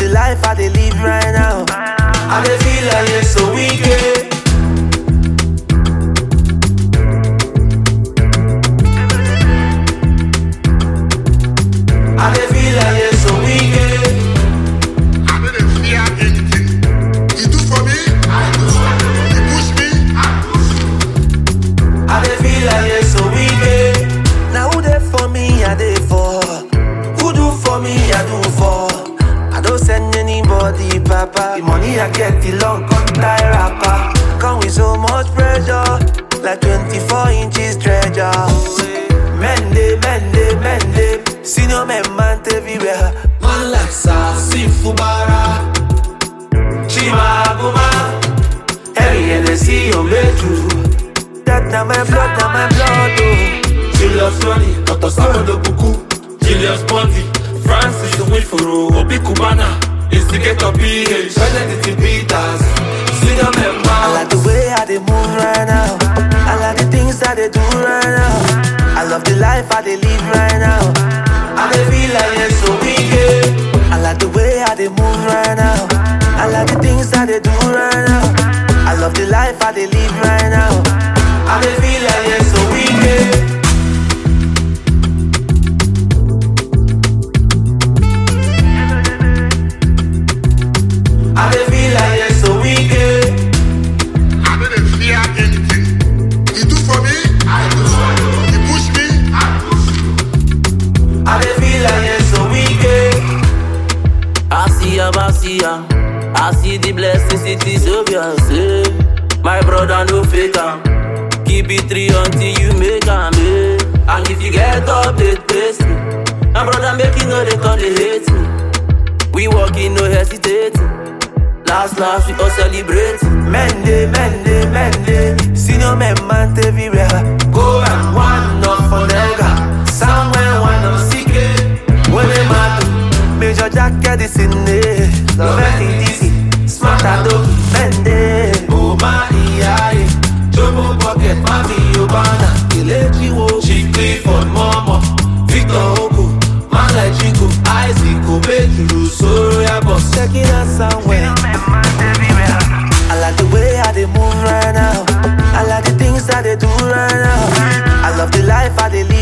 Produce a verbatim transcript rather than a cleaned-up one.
the life I dey live right now. I dey feel like it's so wicked. I dey feel like it's so wicked. I didn't fear anything. You do for me, I do. You push me, I push you. I dey feel like it's so wicked. Now who dey for me, I dey for. Who do for me, I do for. I don't send anybody, papa. The money I get, the long contact rapper. Come with so much pressure, like twenty-four inches treasure. Mende, mende, mende. Senior men man everywhere. Man like Sasi Fubara, Chima Guma. Every and they see your bedroom. That na my blood, na my blood, oh. Julius Ronnie, Doctor Samuel de Buku, Julius Bondi, Francis Wifuru, Obi Kubana, Instigator P H, Benedict Peters, Senior men man. I like the way I dey move right now. I like the things that they do right now. I love the life I dey live right now. I dey feel like it's so wicked. I like the way I dey move right now. I like the things that they do right now. I love the life I dey live right now. I dey feel like it's so wicked. I dey feel like it's so wicked. I didn't fear anything. You do for me, I do. You push me, I push you. I dey feel like it's so wicked. I see am, I see am. I see the blessings, it is obvious. Eh? My brother no fake am. Keep it three until you make am. Eh? And if you get up, they taste me. My brother make it no, they come, they hate me. We walking, no hesitating. Last, last, we all celebrate. Mende, mende, mende. Senior men man everywhere. Go and one up for nigga. Somewhere one up secret. When they matter, Major Jacket is in there. Love it easy. Smart and dope. Mende. Oh my eye. Jomo pocket, mami Obana. Kelechi wo. Chief Clifford, Mama. Victor Oko. Man like Chico. Isaac Obejuru. Soria boss. Checking out somewhere. I like the way I dey move right now. I like the things that they do right now. I love the life I dey live.